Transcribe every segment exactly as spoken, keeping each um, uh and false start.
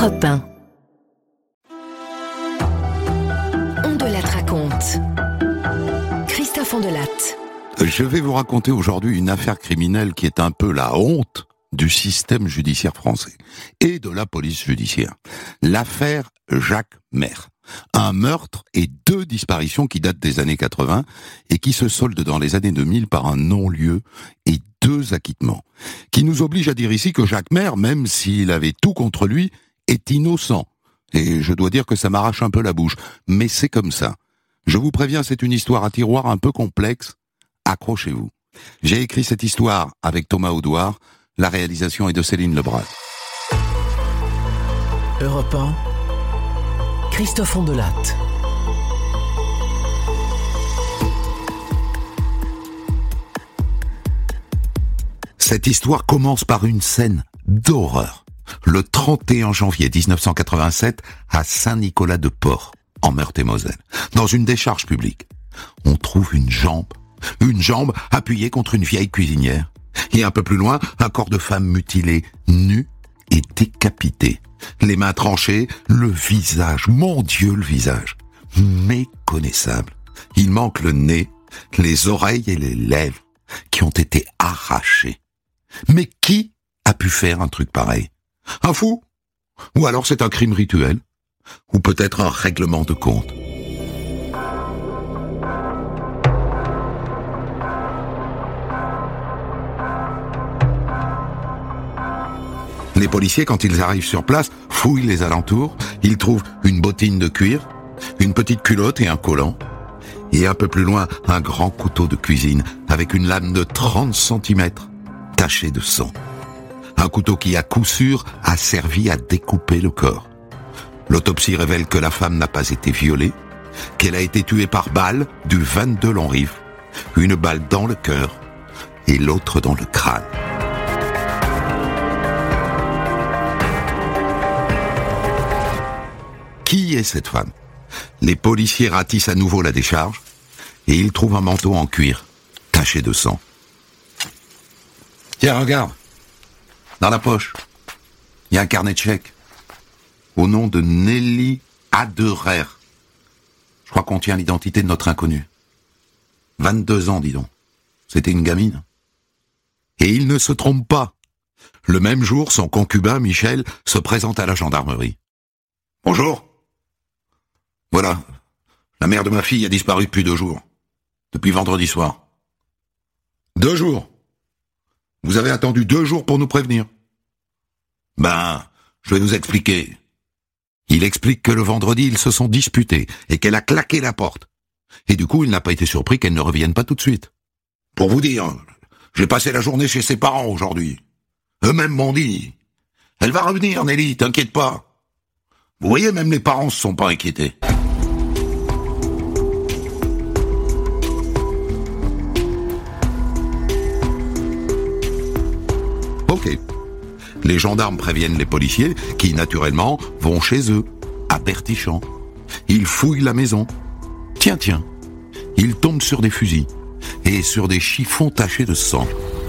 Europe un. On de la raconte. Christophe Ondelatte. Je vais vous raconter aujourd'hui une affaire criminelle qui est un peu la honte du système judiciaire français et de la police judiciaire. L'affaire Jacques Maire. Un meurtre et deux disparitions qui datent des années quatre-vingts et qui se soldent dans les années deux mille par un non-lieu et deux acquittements. Qui nous oblige à dire ici que Jacques Maire, même s'il avait tout contre lui, est innocent. Et je dois dire que ça m'arrache un peu la bouche. Mais c'est comme ça. Je vous préviens, c'est une histoire à tiroir un peu complexe. Accrochez-vous. J'ai écrit cette histoire avec Thomas Audouard. La réalisation est de Céline Lebrun. Europe un. Christophe Ondelatte. Cette histoire commence par une scène d'horreur. Le trente et un janvier dix-neuf cent quatre-vingt-sept, à Saint-Nicolas-de-Port, en Meurthe-et-Moselle, dans une décharge publique. On trouve une jambe, une jambe appuyée contre une vieille cuisinière. Et un peu plus loin, un corps de femme mutilé, nu et décapité. Les mains tranchées, le visage, mon Dieu, le visage, méconnaissable. Il manque le nez, les oreilles et les lèvres qui ont été arrachées. Mais qui a pu faire un truc pareil? Un fou? Ou alors c'est un crime rituel? Ou peut-être un règlement de compte? Les policiers, quand ils arrivent sur place, fouillent les alentours. Ils trouvent une bottine de cuir, une petite culotte et un collant. Et un peu plus loin, un grand couteau de cuisine avec une lame de trente centimètres tachée de sang. Un couteau qui, à coup sûr, a servi à découper le corps. L'autopsie révèle que la femme n'a pas été violée, qu'elle a été tuée par balle du vingt-deux long Rive, une balle dans le cœur et l'autre dans le crâne. Qui est cette femme? Les policiers ratissent à nouveau la décharge et ils trouvent un manteau en cuir, taché de sang. Tiens, regarde. Dans la poche, il y a un carnet de chèques. Au nom de Nelly Aderer. Je crois qu'on tient l'identité de notre inconnue. vingt-deux ans, dis donc. C'était une gamine. Et il ne se trompe pas. Le même jour, son concubin, Michel, se présente à la gendarmerie. Bonjour. Voilà, la mère de ma fille a disparu depuis deux jours. Depuis vendredi soir. Deux jours. Vous avez attendu deux jours pour nous prévenir. Ben, je vais vous expliquer. Il explique que le vendredi, ils se sont disputés et qu'elle a claqué la porte. Et du coup, il n'a pas été surpris qu'elle ne revienne pas tout de suite. Pour vous dire, j'ai passé la journée chez ses parents aujourd'hui. Eux-mêmes m'ont dit, elle va revenir, Nelly, t'inquiète pas. Vous voyez, même les parents se sont pas inquiétés. Ok. Les gendarmes préviennent les policiers qui, naturellement, vont chez eux, à Bertichamp. Ils fouillent la maison. Tiens, tiens. Ils tombent sur des fusils et sur des chiffons tachés de sang.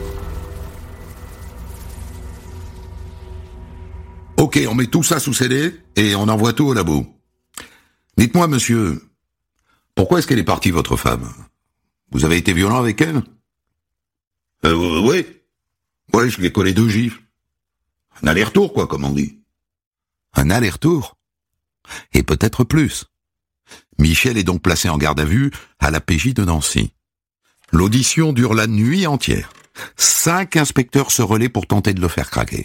Ok, on met tout ça sous scellé et on envoie tout au labo. Dites-moi, monsieur, pourquoi est-ce qu'elle est partie, votre femme? Vous avez été violent avec elle? Euh, oui. Ouais, je lui ai collé deux gifles. Un aller-retour, quoi, comme on dit. Un aller-retour? Et peut-être plus. Michel est donc placé en garde à vue à la P J de Nancy. L'audition dure la nuit entière. Cinq inspecteurs se relaient pour tenter de le faire craquer.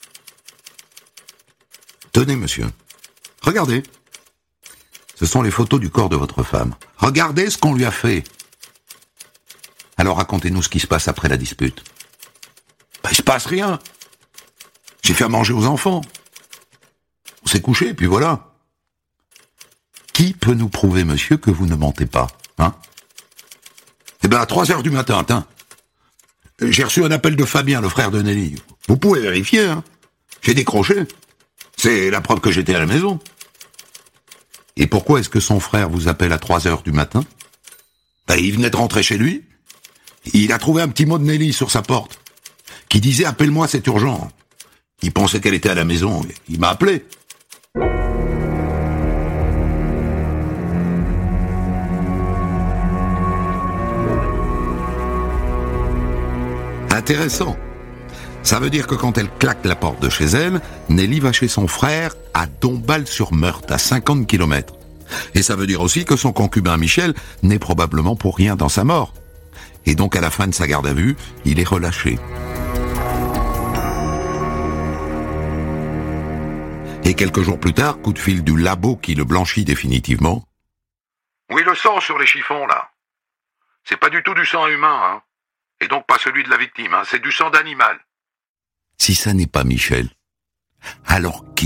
Tenez, monsieur. Regardez. Ce sont les photos du corps de votre femme. Regardez ce qu'on lui a fait. Alors racontez-nous ce qui se passe après la dispute. Ben, il se passe rien. J'ai fait à manger aux enfants. On s'est couché, et puis voilà. Qui peut nous prouver, monsieur, que vous ne mentez pas, hein? Eh ben, à trois heures du matin, tiens. J'ai reçu un appel de Fabien, le frère de Nelly. Vous pouvez vérifier, hein. J'ai décroché. C'est la preuve que j'étais à la maison. Et pourquoi est-ce que son frère vous appelle à trois heures du matin? Ben, il venait de rentrer chez lui. Il a trouvé un petit mot de Nelly sur sa porte, qui disait « Appelle-moi, c'est urgent ». Il pensait qu'elle était à la maison. Il m'a appelé. Intéressant. Ça veut dire que quand elle claque la porte de chez elle, Nelly va chez son frère à Dombasle-sur-Meurthe, à cinquante kilomètres. Et ça veut dire aussi que son concubin Michel n'est probablement pour rien dans sa mort. Et donc à la fin de sa garde à vue, il est relâché. Et quelques jours plus tard, coup de fil du labo qui le blanchit définitivement. Oui, le sang sur les chiffons, là. C'est pas du tout du sang humain, hein. Et donc pas celui de la victime, hein. C'est du sang d'animal. Si ça n'est pas Michel, alors qui ?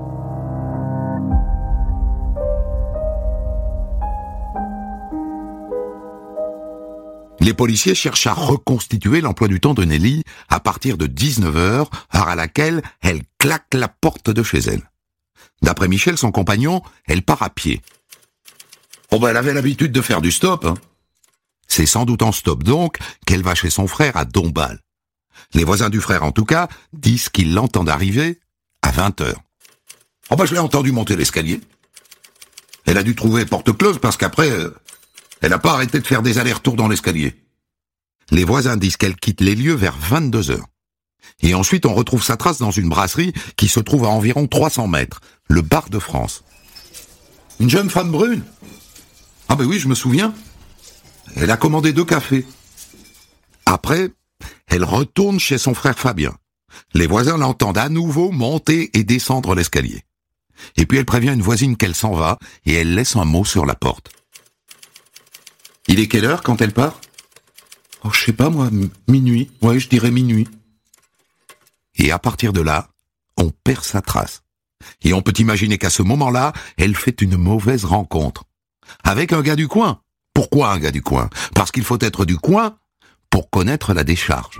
Les policiers cherchent à reconstituer l'emploi du temps de Nelly à partir de dix-neuf heures, heure à laquelle elle claque la porte de chez elle. D'après Michel, son compagnon, elle part à pied. Oh ben, elle avait l'habitude de faire du stop, hein. C'est sans doute en stop donc qu'elle va chez son frère à Dombasle. Les voisins du frère, en tout cas, disent qu'ils l'entendent arriver à vingt heures. Oh ben, je l'ai entendu monter l'escalier. Elle a dû trouver porte close parce qu'après, euh, elle n'a pas arrêté de faire des allers-retours dans l'escalier. Les voisins disent qu'elle quitte les lieux vers vingt-deux heures. Et ensuite, on retrouve sa trace dans une brasserie qui se trouve à environ trois cents mètres, le Bar de France. Une jeune femme brune. Ah ben oui, je me souviens. Elle a commandé deux cafés. Après, elle retourne chez son frère Fabien. Les voisins l'entendent à nouveau monter et descendre l'escalier. Et puis elle prévient une voisine qu'elle s'en va et elle laisse un mot sur la porte. Il est quelle heure quand elle part ? Oh, je sais pas moi, m- minuit. Ouais, je dirais minuit. Et à partir de là, on perd sa trace. Et on peut imaginer qu'à ce moment-là, elle fait une mauvaise rencontre. Avec un gars du coin. Pourquoi un gars du coin ? Parce qu'il faut être du coin pour connaître la décharge.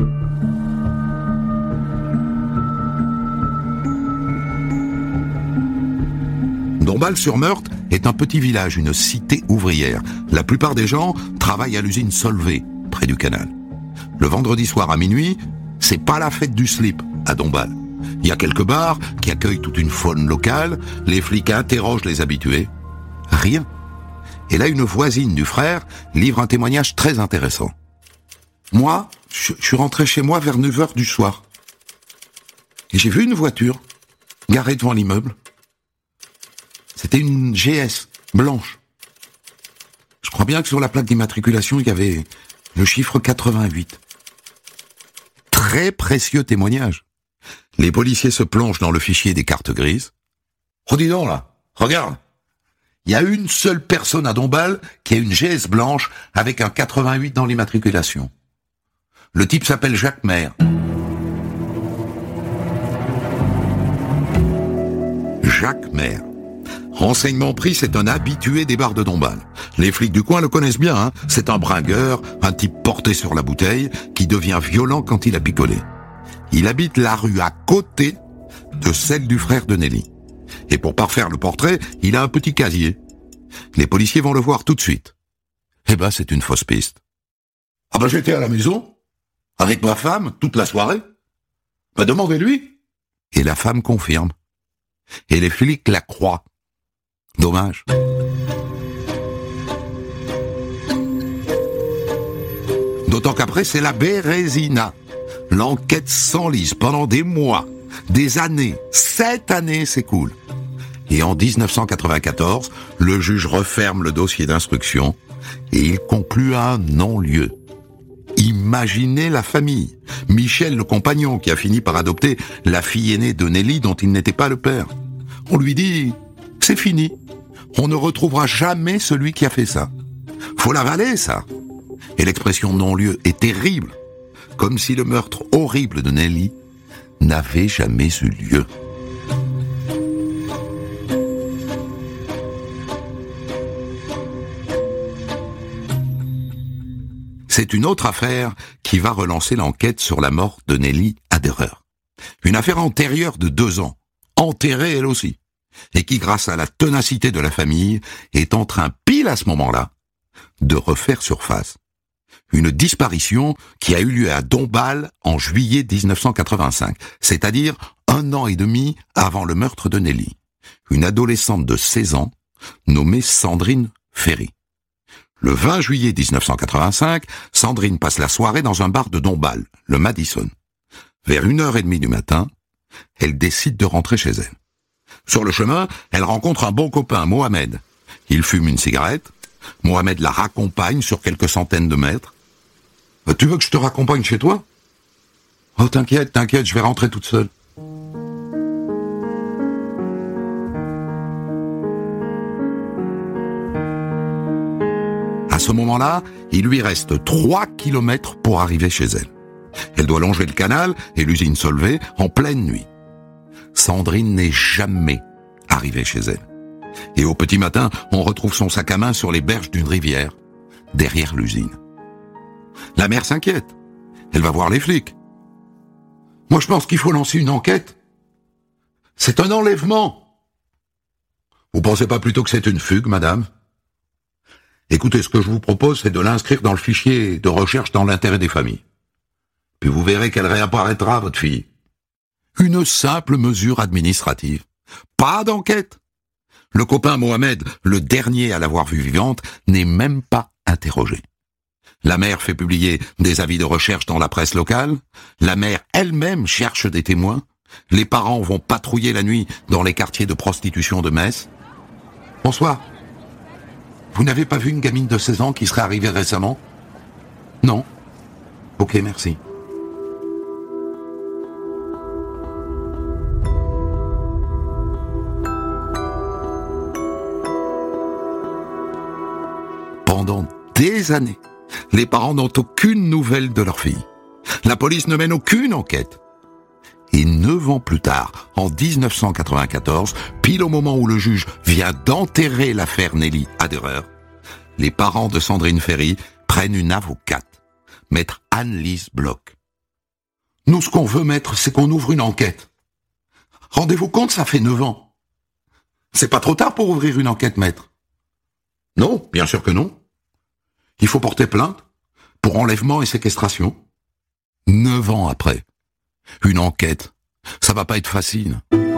Dombasle-sur-Meurthe est un petit village, une cité ouvrière. La plupart des gens travaillent à l'usine Solvay, près du canal. Le vendredi soir à minuit, c'est pas la fête du slip à Dombasle. Il y a quelques bars qui accueillent toute une faune locale, les flics interrogent les habitués. Rien. Et là, une voisine du frère livre un témoignage très intéressant. Moi, je, je suis rentré chez moi vers neuf heures du soir. Et j'ai vu une voiture garée devant l'immeuble. C'était une G S blanche. Je crois bien que sur la plaque d'immatriculation, il y avait le chiffre quatre-vingt-huit. Très précieux témoignage. Les policiers se plongent dans le fichier des cartes grises. Oh, dis donc, là, regarde. Il y a une seule personne à Dombasle qui a une G S blanche avec un quatre-vingt-huit dans l'immatriculation. Le type s'appelle Jacques Maire. Jacques Maire. Renseignement pris, c'est un habitué des bars de Dombasle. Les flics du coin le connaissent bien, hein. C'est un bringueur, un type porté sur la bouteille, qui devient violent quand il a picolé. Il habite la rue à côté de celle du frère de Nelly. Et pour parfaire le portrait, il a un petit casier. Les policiers vont le voir tout de suite. Eh ben, c'est une fausse piste. Ah ben, j'étais à la maison, avec ma femme, toute la soirée. Ben, demandez-lui. Et la femme confirme. Et les flics la croient. Dommage. D'autant qu'après, c'est la Bérésina. L'enquête s'enlise pendant des mois, des années, sept années s'écoulent. Et en dix-neuf cent quatre-vingt-quatorze, le juge referme le dossier d'instruction et il conclut à un non-lieu. Imaginez la famille. Michel, le compagnon, qui a fini par adopter la fille aînée de Nelly dont il n'était pas le père. On lui dit, c'est fini. On ne retrouvera jamais celui qui a fait ça. Faut l'avaler, ça. Et l'expression non-lieu est terrible. Comme si le meurtre horrible de Nelly n'avait jamais eu lieu. C'est une autre affaire qui va relancer l'enquête sur la mort de Nelly Aderer. Une affaire antérieure de deux ans, enterrée elle aussi, et qui, grâce à la ténacité de la famille, est en train, pile à ce moment-là, de refaire surface. Une disparition qui a eu lieu à Dombasle en juillet dix-neuf cent quatre-vingt-cinq, c'est-à-dire un an et demi avant le meurtre de Nelly. Une adolescente de seize ans, nommée Sandrine Ferry. Le vingt juillet dix-neuf cent quatre-vingt-cinq, Sandrine passe la soirée dans un bar de Dombasle, le Madison. Vers une heure et demie du matin, elle décide de rentrer chez elle. Sur le chemin, elle rencontre un bon copain, Mohamed. Il fume une cigarette. Mohamed la raccompagne sur quelques centaines de mètres. « Tu veux que je te raccompagne chez toi ?»« Oh, t'inquiète, t'inquiète, je vais rentrer toute seule. » À ce moment-là, il lui reste trois kilomètres pour arriver chez elle. Elle doit longer le canal et l'usine Solvay en pleine nuit. Sandrine n'est jamais arrivée chez elle. Et au petit matin, on retrouve son sac à main sur les berges d'une rivière, derrière l'usine. La mère s'inquiète. Elle va voir les flics. « Moi, je pense qu'il faut lancer une enquête. C'est un enlèvement. »« Vous pensez pas plutôt que c'est une fugue, madame ? Écoutez, ce que je vous propose, c'est de l'inscrire dans le fichier de recherche dans l'intérêt des familles. Puis vous verrez qu'elle réapparaîtra, votre fille. » Une simple mesure administrative. Pas d'enquête. Le copain Mohamed, le dernier à l'avoir vue vivante, n'est même pas interrogé. La mère fait publier des avis de recherche dans la presse locale. La mère elle-même cherche des témoins. Les parents vont patrouiller la nuit dans les quartiers de prostitution de Metz. « Bonsoir. Vous n'avez pas vu une gamine de seize ans qui serait arrivée récemment ? » ?»« Non. »« Ok, merci. » Pendant des années, les parents n'ont aucune nouvelle de leur fille. La police ne mène aucune enquête. Et neuf ans plus tard, en dix-neuf cent quatre-vingt-quatorze, pile au moment où le juge vient d'enterrer l'affaire Nelly Aderer, les parents de Sandrine Ferry prennent une avocate, maître Anne-Lise Bloch. « Nous, ce qu'on veut, maître, c'est qu'on ouvre une enquête. Rendez-vous compte, ça fait neuf ans. C'est pas trop tard pour ouvrir une enquête, maître. » « Non, bien sûr que non. Il faut porter plainte pour enlèvement et séquestration. » Neuf ans après, une enquête, ça va pas être facile.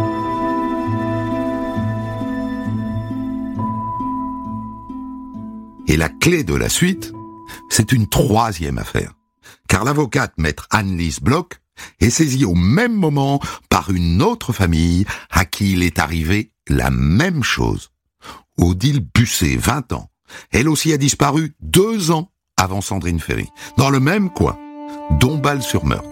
Et la clé de la suite, c'est une troisième affaire. Car l'avocate maître Anne-Lise Bloch est saisie au même moment par une autre famille à qui il est arrivé la même chose. Odile Busset, vingt ans. Elle aussi a disparu deux ans avant Sandrine Ferry, dans le même coin, Dombasle-sur-Meurthe.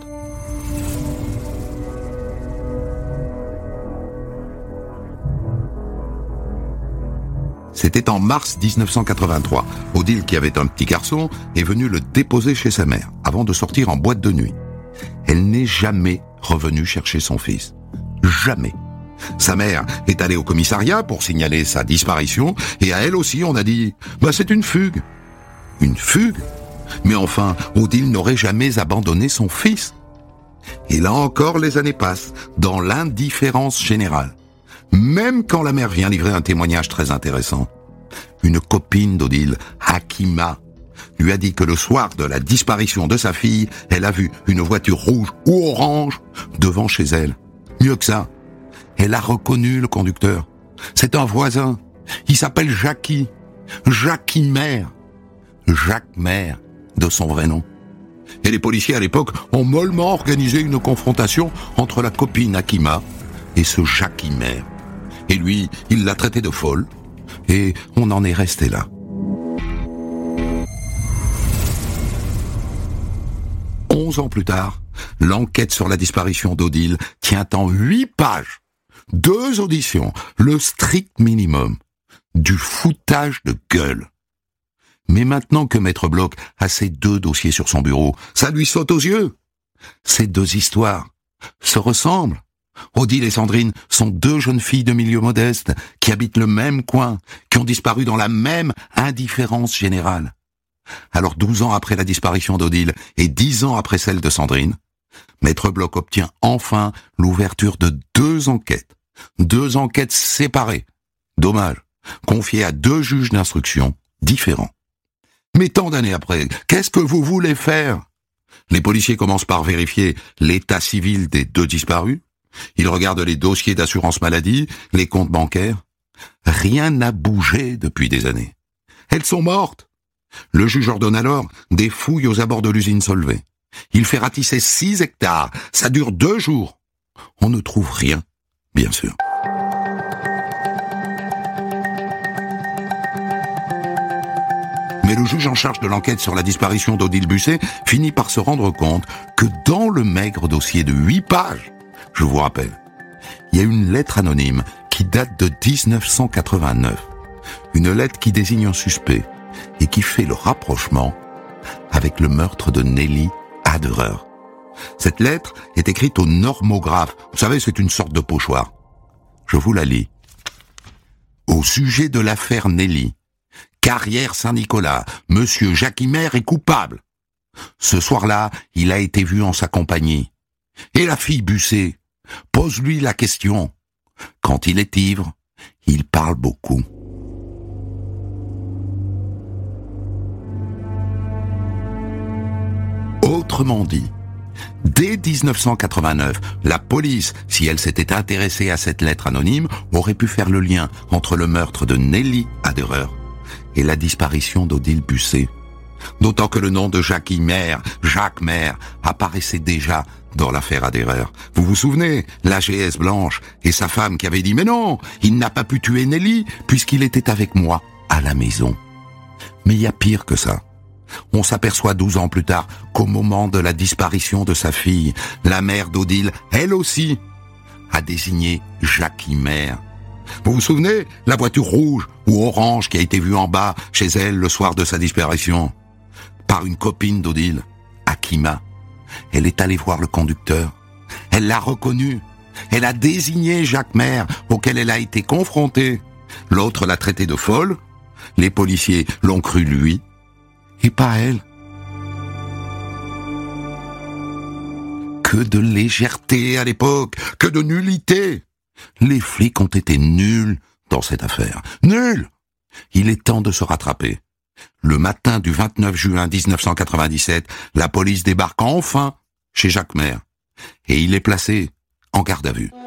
C'était en mars dix-neuf cent quatre-vingt-trois. Odile, qui avait un petit garçon, est venue le déposer chez sa mère, avant de sortir en boîte de nuit. Elle n'est jamais revenue chercher son fils. Jamais. Sa mère est allée au commissariat pour signaler sa disparition, et à elle aussi on a dit « bah c'est une fugue ». Une fugue ? Mais enfin, Odile n'aurait jamais abandonné son fils. Et là encore, les années passent, dans l'indifférence générale. Même quand la mère vient livrer un témoignage très intéressant. Une copine d'Odile, Hakima, lui a dit que le soir de la disparition de sa fille, elle a vu une voiture rouge ou orange devant chez elle. Mieux que ça, elle a reconnu le conducteur. C'est un voisin. Il s'appelle Jackie. Jackie Maire. Jacques Maire, de son vrai nom. Et les policiers à l'époque ont mollement organisé une confrontation entre la copine Hakima et ce Jackie Maire. Et lui, il l'a traité de folle. Et on en est resté là. Onze ans plus tard, l'enquête sur la disparition d'Odile tient en huit pages. Deux auditions, le strict minimum. Du foutage de gueule. Mais maintenant que Maître Bloch a ces deux dossiers sur son bureau, ça lui saute aux yeux. Ces deux histoires se ressemblent. Odile et Sandrine sont deux jeunes filles de milieu modeste qui habitent le même coin, qui ont disparu dans la même indifférence générale. Alors douze ans après la disparition d'Odile et dix ans après celle de Sandrine, Maître Bloch obtient enfin l'ouverture de deux enquêtes. Deux enquêtes séparées. Dommage. Confiées à deux juges d'instruction différents. Mais tant d'années après, qu'est-ce que vous voulez faire ? Les policiers commencent par vérifier l'état civil des deux disparus. Ils regardent les dossiers d'assurance maladie, les comptes bancaires. Rien n'a bougé depuis des années. Elles sont mortes. Le juge ordonne alors des fouilles aux abords de l'usine Solvay. Il fait ratisser six hectares. Ça dure deux jours. On ne trouve rien, bien sûr. Mais le juge en charge de l'enquête sur la disparition d'Odile Busset finit par se rendre compte que dans le maigre dossier de huit pages, je vous rappelle, il y a une lettre anonyme qui date de dix-neuf cent quatre-vingt-neuf. Une lettre qui désigne un suspect et qui fait le rapprochement avec le meurtre de Nelly Aderer. Cette lettre est écrite au normographe. Vous savez, c'est une sorte de pochoir. Je vous la lis. Au sujet de l'affaire Nelly, Carrière Saint-Nicolas, Monsieur Jacquimer est coupable. Ce soir-là, il a été vu en sa compagnie. Et la fille Busset, pose-lui la question. Quand il est ivre, il parle beaucoup. Autrement dit, dès dix-neuf cent quatre-vingt-neuf, la police, si elle s'était intéressée à cette lettre anonyme, aurait pu faire le lien entre le meurtre de Nelly Aderer et la disparition d'Odile Busset. D'autant que le nom de Jacquimer, Jacques Maire, apparaissait déjà dans l'affaire Aderer. Vous vous souvenez, la G S Blanche et sa femme qui avait dit « Mais non, il n'a pas pu tuer Nelly puisqu'il était avec moi à la maison. » Mais il y a pire que ça. On s'aperçoit douze ans plus tard qu'au moment de la disparition de sa fille, la mère d'Odile, elle aussi, a désigné Jacquimer. Vous vous souvenez, la voiture rouge ou orange qui a été vue en bas chez elle le soir de sa disparition par une copine d'Odile, Akima. Elle est allée voir le conducteur. Elle l'a reconnu. Elle a désigné Jacquimer auquel elle a été confrontée. L'autre l'a traité de folle. Les policiers l'ont cru lui. Et pas elle. Que de légèreté à l'époque, que de nullité. Les flics ont été nuls dans cette affaire. Nuls. Il est temps de se rattraper. Le matin du vingt-neuf juin dix-neuf cent quatre-vingt-dix-sept, la police débarque enfin chez Jacquimer. Et il est placé en garde à vue.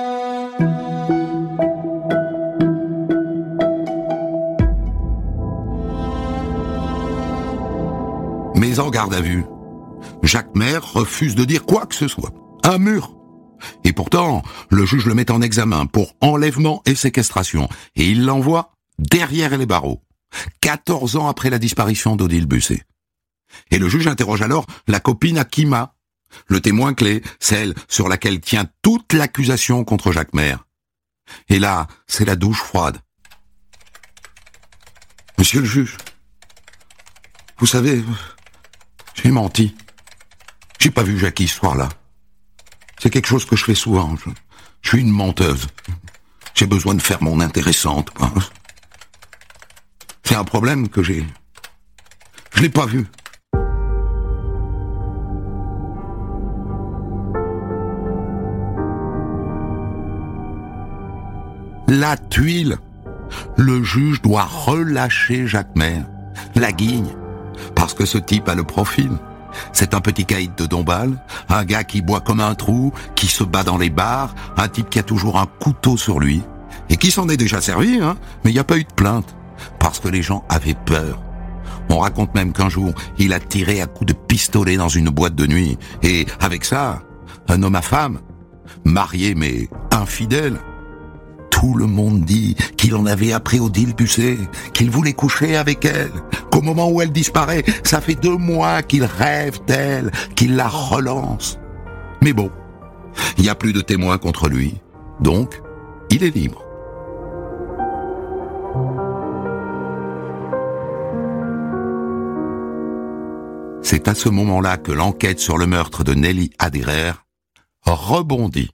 Mais en garde à vue, Jacquimer refuse de dire quoi que ce soit. Un mur. Et pourtant, le juge le met en examen pour enlèvement et séquestration. Et il l'envoie derrière les barreaux, quatorze ans après la disparition d'Odile Busset. Et le juge interroge alors la copine Akima, le témoin clé, celle sur laquelle tient toute l'accusation contre Jacquimer. Et là, c'est la douche froide. Monsieur le juge, vous savez, j'ai menti. J'ai pas vu Jackie ce soir-là. C'est quelque chose que je fais souvent. Je, je suis une menteuse. J'ai besoin de faire mon intéressante. C'est un problème que j'ai. Je l'ai pas vu. La tuile. Le juge doit relâcher Jacquimer, la guigne, parce que ce type a le profil. C'est un petit caïd de Dombasle, un gars qui boit comme un trou, qui se bat dans les bars, un type qui a toujours un couteau sur lui, et qui s'en est déjà servi, hein, mais il n'y a pas eu de plainte, parce que les gens avaient peur. On raconte même qu'un jour, il a tiré à coups de pistolet dans une boîte de nuit, et avec ça, un homme à femme, marié mais infidèle. Tout le monde dit qu'il en avait appris Odile Busset, qu'il voulait coucher avec elle, qu'au moment où elle disparaît, ça fait deux mois qu'il rêve d'elle, qu'il la relance. Mais bon, il n'y a plus de témoins contre lui, donc il est libre. C'est à ce moment-là que l'enquête sur le meurtre de Nelly Aderer rebondit.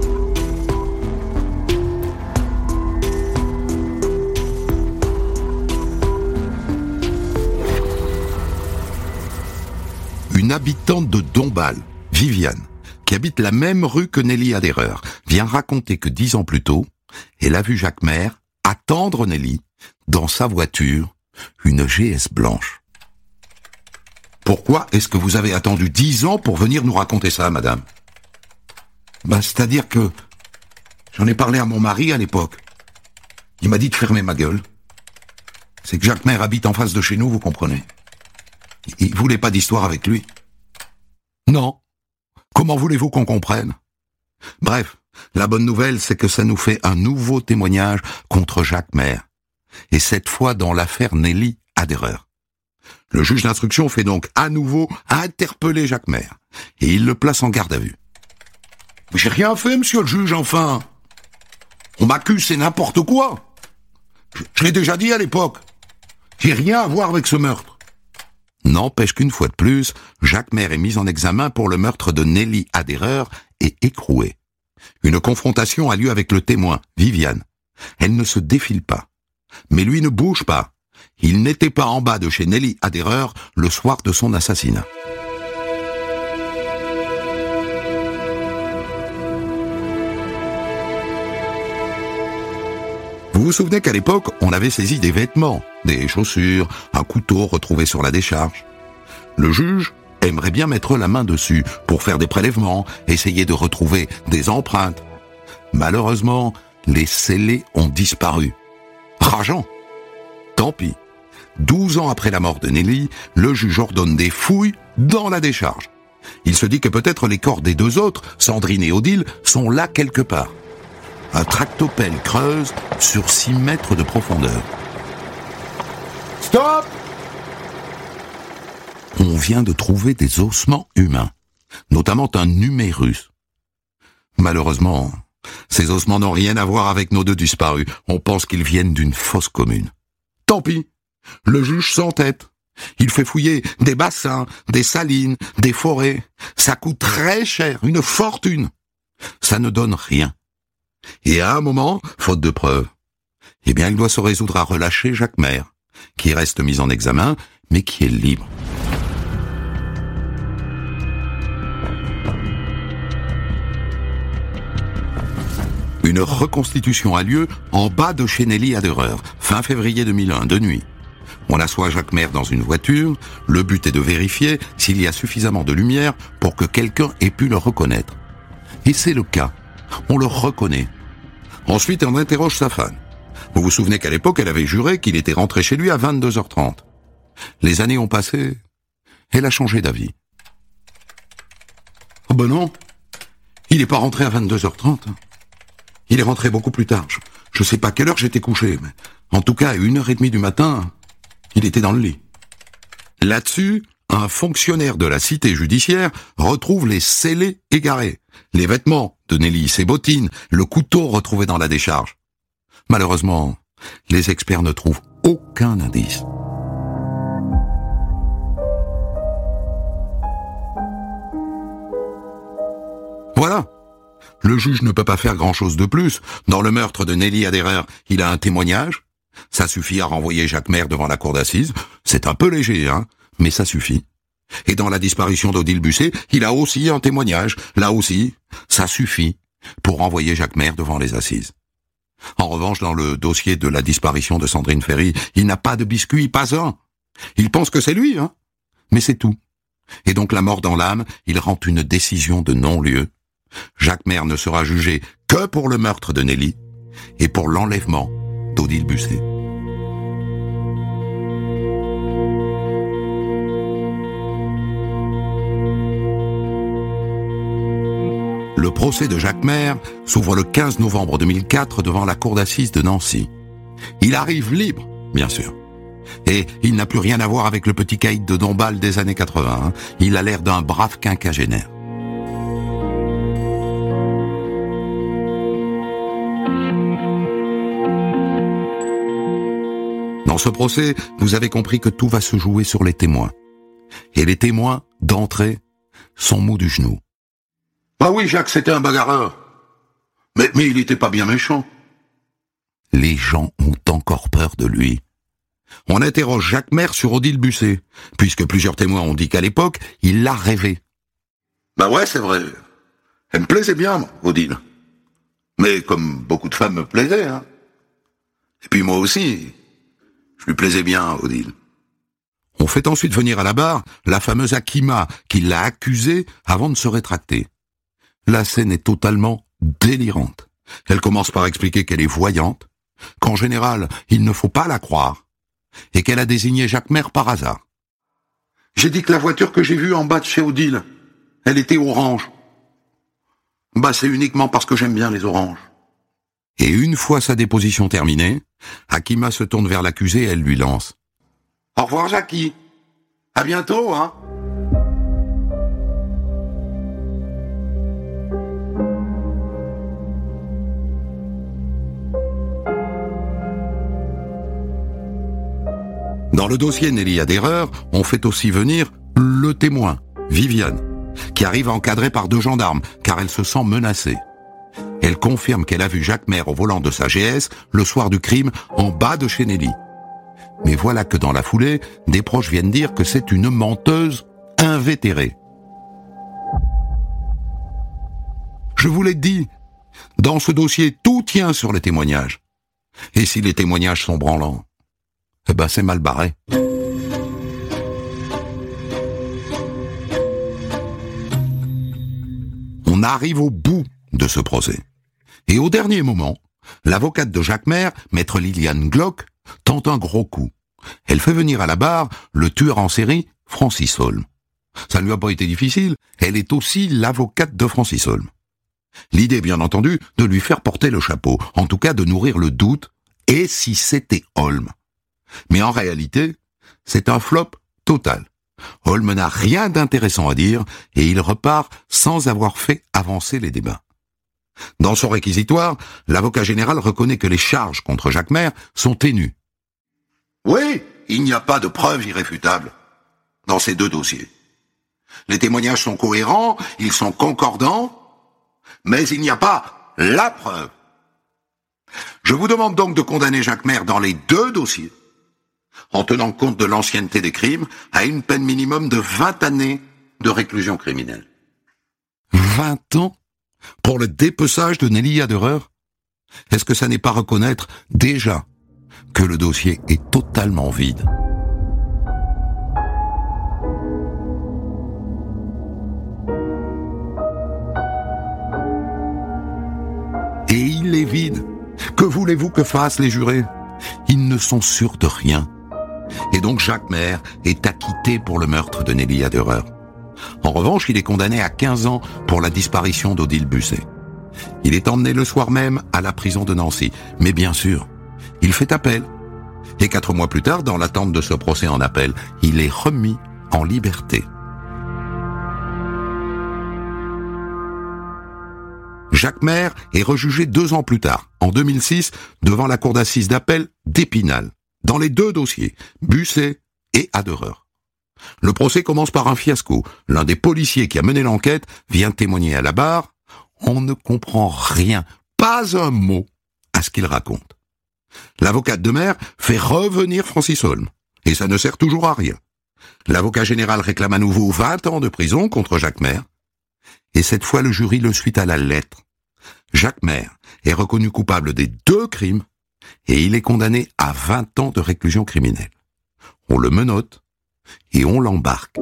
Une habitante de Dombasle, Viviane, qui habite la même rue que Nelly Aderer, vient raconter que dix ans plus tôt, elle a vu Jacquimer attendre Nelly dans sa voiture, une G S blanche. Pourquoi est-ce que vous avez attendu dix ans pour venir nous raconter ça, madame? Bah, c'est-à-dire que j'en ai parlé à mon mari à l'époque. Il m'a dit de fermer ma gueule. C'est que Jacques Maire habite en face de chez nous, vous comprenez. Il voulait pas d'histoire avec lui. Non. Comment voulez-vous qu'on comprenne? Bref, la bonne nouvelle, c'est que ça nous fait un nouveau témoignage contre Jacques Maire. Et cette fois dans l'affaire Nelly Aderer. Le juge d'instruction fait donc à nouveau interpeller Jacques Maire. Et il le place en garde à vue. Mais j'ai rien fait, monsieur le juge, enfin. On m'accuse, c'est n'importe quoi. Je, je l'ai déjà dit à l'époque. J'ai rien à voir avec ce meurtre. N'empêche qu'une fois de plus, Jacques Maire est mis en examen pour le meurtre de Nelly Aderer et écroué. Une confrontation a lieu avec le témoin, Viviane. Elle ne se défile pas. Mais lui ne bouge pas. Il n'était pas en bas de chez Nelly Aderer le soir de son assassinat. Vous vous souvenez qu'à l'époque, on avait saisi des vêtements, des chaussures, un couteau retrouvé sur la décharge. Le juge aimerait bien mettre la main dessus pour faire des prélèvements, essayer de retrouver des empreintes. Malheureusement, les scellés ont disparu. Rageant. Tant pis. Douze ans après la mort de Nelly, le juge ordonne des fouilles dans la décharge. Il se dit que peut-être les corps des deux autres, Sandrine et Odile, sont là quelque part. Un tractopelle creuse sur six mètres de profondeur. Stop! On vient de trouver des ossements humains, notamment un humérus. Malheureusement, ces ossements n'ont rien à voir avec nos deux disparus. On pense qu'ils viennent d'une fosse commune. Tant pis, le juge s'entête. Il fait fouiller des bassins, des salines, des forêts. Ça coûte très cher, une fortune. Ça ne donne rien. Et à un moment, faute de preuves, eh bien, il doit se résoudre à relâcher Jacques Maire, qui reste mis en examen, mais qui est libre. Une reconstitution a lieu en bas de chez Nelly Aderer, fin février deux mille un, de nuit. On assoit Jacques Maire dans une voiture. Le but est de vérifier s'il y a suffisamment de lumière pour que quelqu'un ait pu le reconnaître. Et c'est le cas. On le reconnaît. Ensuite, on interroge sa femme. Vous vous souvenez qu'à l'époque, elle avait juré qu'il était rentré chez lui à vingt-deux heures trente. Les années ont passé. Elle a changé d'avis. Oh ben non, il n'est pas rentré à vingt-deux heures trente. Il est rentré beaucoup plus tard. Je ne sais pas à quelle heure j'étais couché, mais en tout cas, à une heure et demie du matin, il était dans le lit. Là-dessus, un fonctionnaire de la cité judiciaire retrouve les scellés égarés, les vêtements de Nelly, ses bottines, le couteau retrouvé dans la décharge. Malheureusement, les experts ne trouvent aucun indice. Voilà. Le juge ne peut pas faire grand-chose de plus. Dans le meurtre de Nelly Aderer, il a un témoignage. Ça suffit à renvoyer Jacques Maire devant la cour d'assises. C'est un peu léger, hein, mais ça suffit. Et dans la disparition d'Odile Busset, il a aussi un témoignage. Là aussi, ça suffit pour renvoyer Jacques Maire devant les assises. En revanche, dans le dossier de la disparition de Sandrine Ferry, il n'a pas de biscuit, pas un. Il pense que c'est lui, hein, mais c'est tout. Et donc la mort dans l'âme, il rend une décision de non-lieu. Jacques Maire ne sera jugé que pour le meurtre de Nelly et pour l'enlèvement d'Odile Busset. Le procès de Jacques Maire s'ouvre le quinze novembre deux mille quatre devant la cour d'assises de Nancy. Il arrive libre, bien sûr. Et il n'a plus rien à voir avec le petit caïd de Dombasle des années quatre-vingts. Hein. Il a l'air d'un brave quinquagénaire. Dans ce procès, vous avez compris que tout va se jouer sur les témoins. Et les témoins, d'entrée, sont mous du genou. Bah oui, Jacques, c'était un bagarreur. Mais, mais il était pas bien méchant. Les gens ont encore peur de lui. On interroge Jacques Maire sur Odile Busset, puisque plusieurs témoins ont dit qu'à l'époque, il l'a rêvé. Bah ouais, c'est vrai. Elle me plaisait bien, Odile. Mais comme beaucoup de femmes me plaisaient, hein. Et puis moi aussi, je lui plaisais bien, Odile. On fait ensuite venir à la barre la fameuse Akima, qui l'a accusée avant de se rétracter. La scène est totalement délirante. Elle commence par expliquer qu'elle est voyante, qu'en général, il ne faut pas la croire. et qu'elle a désigné Jacquemer par hasard. J'ai dit que la voiture que j'ai vue en bas de chez Odile, elle était orange. Bah, c'est uniquement parce que j'aime bien les oranges. Et une fois sa déposition terminée, Hakima se tourne vers l'accusé et elle lui lance. Au revoir, Jackie. À bientôt, hein. Dans le dossier Nelly a d'erreur, on fait aussi venir le témoin, Viviane, qui arrive encadrée par deux gendarmes, car elle se sent menacée. Elle confirme qu'elle a vu Jacquemer au volant de sa G S le soir du crime en bas de chez Nelly. Mais voilà que dans la foulée, des proches viennent dire que c'est une menteuse invétérée. Je vous l'ai dit, dans ce dossier, tout tient sur les témoignages. Et si les témoignages sont branlants, eh ben c'est mal barré. On arrive au bout de ce procès. Et au dernier moment, l'avocate de Jacquemer, maître Liliane Glock, tente un gros coup. Elle fait venir à la barre le tueur en série, Francis Holm. Ça ne lui a pas été difficile, elle est aussi l'avocate de Francis Holm. L'idée, bien entendu, de lui faire porter le chapeau, en tout cas de nourrir le doute, et si c'était Holm. Mais en réalité, c'est un flop total. Holm n'a rien d'intéressant à dire, et il repart sans avoir fait avancer les débats. Dans son réquisitoire, l'avocat général reconnaît que les charges contre Jacquemer sont ténues. Oui, il n'y a pas de preuves irréfutables dans ces deux dossiers. Les témoignages sont cohérents, ils sont concordants, mais il n'y a pas la preuve. Je vous demande donc de condamner Jacquemer dans les deux dossiers, en tenant compte de l'ancienneté des crimes, à une peine minimum de vingt années de réclusion criminelle. vingt ans pour le dépeçage de Nelly Aderer? Est-ce que ça n'est pas reconnaître, déjà, que le dossier est totalement vide? Et il est vide. Que voulez-vous que fassent les jurés? Ils ne sont sûrs de rien. Et donc Jacquemer est acquitté pour le meurtre de Nelly Aderer. En revanche, il est condamné à quinze ans pour la disparition d'Odile Busset. Il est emmené le soir même à la prison de Nancy. Mais bien sûr, il fait appel. Et quatre mois plus tard, dans l'attente de ce procès en appel, il est remis en liberté. Jacquemer est rejugé deux ans plus tard, en deux mille six, devant la cour d'assises d'appel d'Épinal, dans les deux dossiers, Busset et Aderer. Le procès commence par un fiasco. L'un des policiers qui a mené l'enquête vient témoigner à la barre. On ne comprend rien, pas un mot, à ce qu'il raconte. L'avocate de Mer fait revenir Francis Holm, et ça ne sert toujours à rien. L'avocat général réclame à nouveau vingt ans de prison contre Jacquemer, et cette fois le jury le suit à la lettre. Jacquemer est reconnu coupable des deux crimes, et il est condamné à vingt ans de réclusion criminelle. On le menotte, et on l'embarque.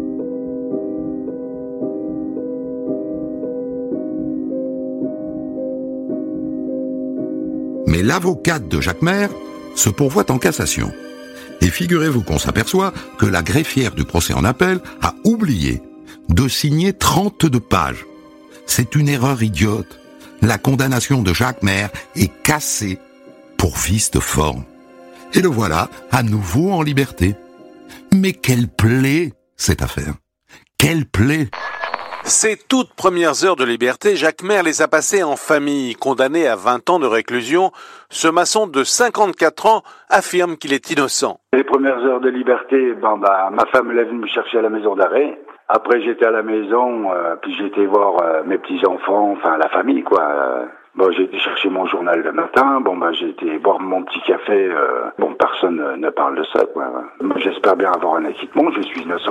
Mais l'avocate de Jacquemer se pourvoit en cassation. Et figurez-vous qu'on s'aperçoit que la greffière du procès en appel a oublié de signer trente-deux pages. C'est une erreur idiote. La condamnation de Jacquemer est cassée pour vice de forme. Et le voilà à nouveau en liberté. Mais quelle plaie, cette affaire. Quelle plaie. Ces toutes premières heures de liberté, Jacquemer les a passées en famille. Condamné à vingt ans de réclusion, ce maçon de cinquante-quatre ans affirme qu'il est innocent. Les premières heures de liberté, ben, bah, ma femme elle est venue me chercher à la maison d'arrêt. Après j'étais à la maison, euh, puis j'ai été voir euh, mes petits-enfants, enfin la famille quoi. Euh, bon, j'ai été chercher mon journal le matin, bon bah j'ai été boire mon petit café, euh, bon personne euh, ne parle de ça quoi. J'espère bien avoir un acquittement, je suis innocent.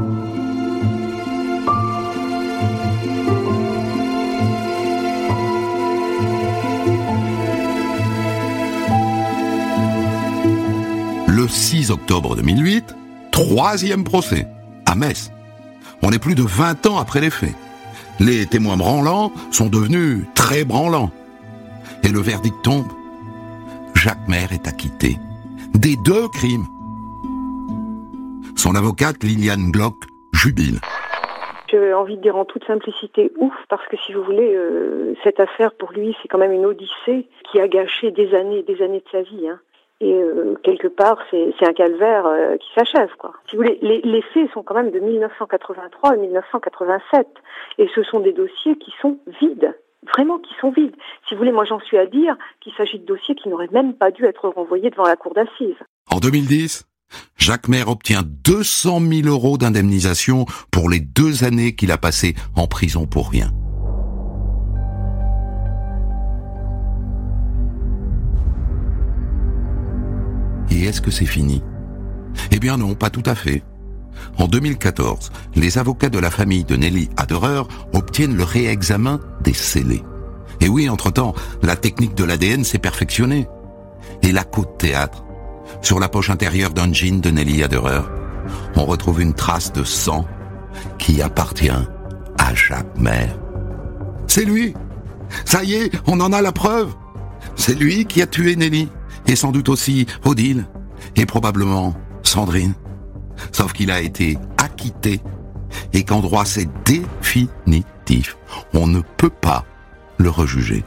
Le six octobre deux mille huit, troisième procès, à Metz. On est plus de vingt ans après les faits. Les témoins branlants sont devenus très branlants. Et le verdict tombe. Jacquemer est acquitté des deux crimes. Son avocate, Liliane Glock, jubile. J'ai envie de dire en toute simplicité ouf, parce que si vous voulez, euh, cette affaire pour lui, c'est quand même une odyssée qui a gâché des années et des années de sa vie. Hein. Et euh, quelque part, c'est, c'est un calvaire euh, qui s'achève, quoi. Si vous voulez, les, les faits sont quand même de dix-neuf cent quatre-vingt-trois et dix-neuf cent quatre-vingt-sept. Et ce sont des dossiers qui sont vides. Vraiment qui sont vides. Si vous voulez, moi j'en suis à dire qu'il s'agit de dossiers qui n'auraient même pas dû être renvoyés devant la cour d'assises. En deux mille dix, Jacques Maire obtient deux cent mille euros d'indemnisation pour les deux années qu'il a passées en prison pour rien. Et est-ce que c'est fini ? Eh bien non, pas tout à fait. En deux mille quatorze, les avocats de la famille de Nelly Aderer obtiennent le réexamen des scellés. Et oui, entre-temps, la technique de l'A D N s'est perfectionnée. Et la côte théâtre. Sur la poche intérieure d'un jean de Nelly Aderer, on retrouve une trace de sang qui appartient à Jacques Maire. C'est lui! Ça y est, on en a la preuve! C'est lui qui a tué Nelly, et sans doute aussi Odile, et probablement Sandrine. Sauf qu'il a été acquitté, et qu'en droit c'est définitif. On ne peut pas le rejuger.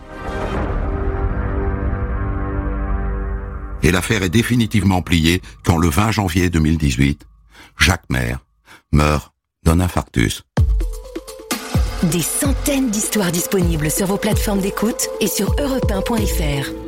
Et l'affaire est définitivement pliée quand le vingt janvier deux mille dix-huit, Jacques Maire meurt d'un infarctus. Des centaines d'histoires disponibles sur vos plateformes d'écoute et sur europe un point f r.